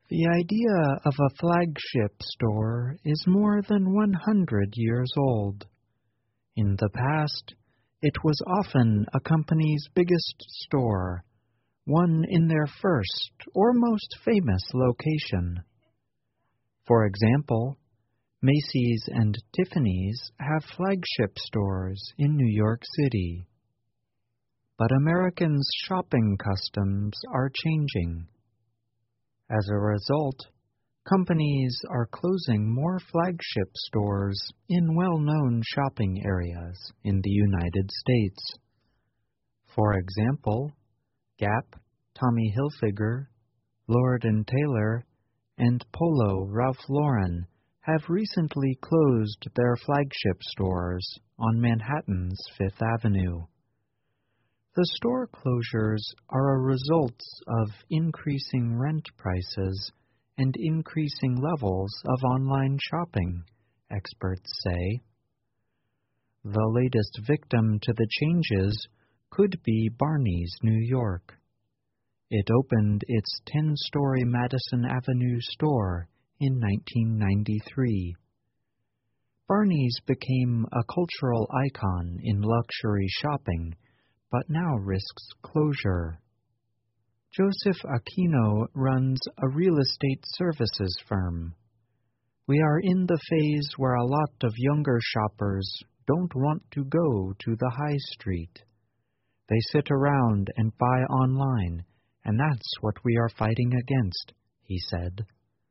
The idea of a flagship store is more than 100 years old. In the past, it was often a company's biggest store, one in their first or most famous location. For example, Macy's and Tiffany's have flagship stores in New York City. But Americans' shopping customs are changing. As a result, companies are closing more flagship stores in well-known shopping areas in the United States. For example, Gap, Tommy Hilfiger, Lord & Taylor, and Polo Ralph Lauren have recently closed their flagship stores on Manhattan's Fifth Avenue. The store closures are a result of increasing rent prices and increasing levels of online shopping, experts say. The latest victim to the changes could be Barney's New York. It opened its 10-story Madison Avenue store in 1993. Barney's became a cultural icon in luxury shopping, but now risks closure. Joseph Aquino runs a real estate services firm. We are in the phase where a lot of younger shoppers don't want to go to the high street. They sit around and buy online, and that's what we are fighting against, he said.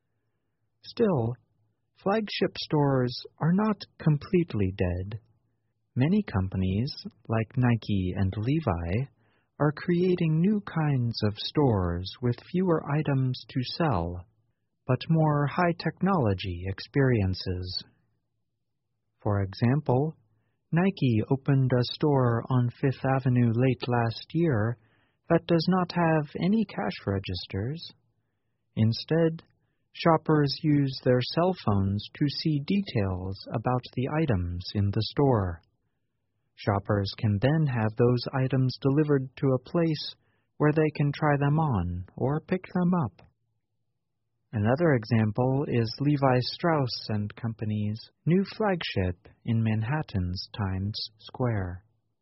Still, flagship stores are not completely dead. Many companies, like Nike and Levi, are creating new kinds of stores with fewer items to sell, but more high-technology experiences. For example, Nike opened a store on Fifth Avenue late last year that does not have any cash registers. Instead, shoppers use their cell phones to see details about the items in the store. Shoppers can then have those items delivered to a place where they can try them on or pick them up. Another example is Levi Strauss & Company's new flagship in Manhattan's Times Square.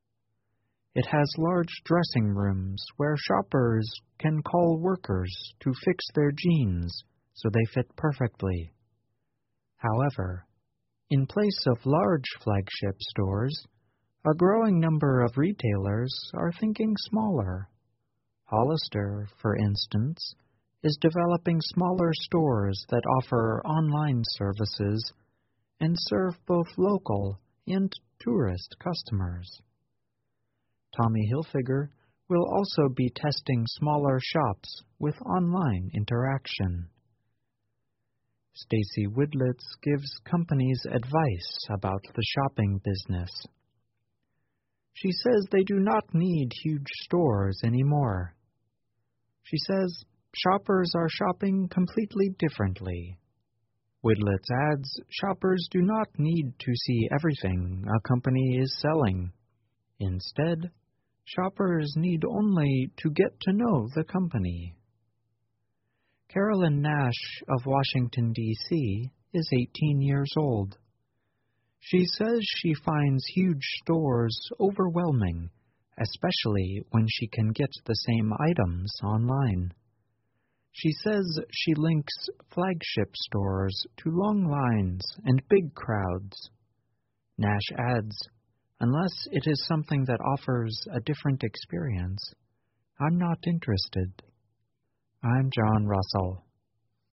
It has large dressing rooms where shoppers can call workers to fix their jeans so they fit perfectly. However, in place of large flagship stores, a growing number of retailers are thinking smaller. Hollister, for instance, is developing smaller stores that offer online services and serve both local and tourist customers. Tommy Hilfiger will also be testing smaller shops with online interaction. Stacy Widlitz gives companies advice about the shopping business. She says they do not need huge stores anymore. She says shoppers are shopping completely differently. Widlitz adds shoppers do not need to see everything a company is selling. Instead, shoppers need only to get to know the company. Carolyn Nash of Washington, D.C. is 18 years old. She says she finds huge stores overwhelming, especially when she can get the same items online. She says she links flagship stores to long lines and big crowds. Nash adds, "Unless it is something that offers a different experience, I'm not interested." I'm John Russell.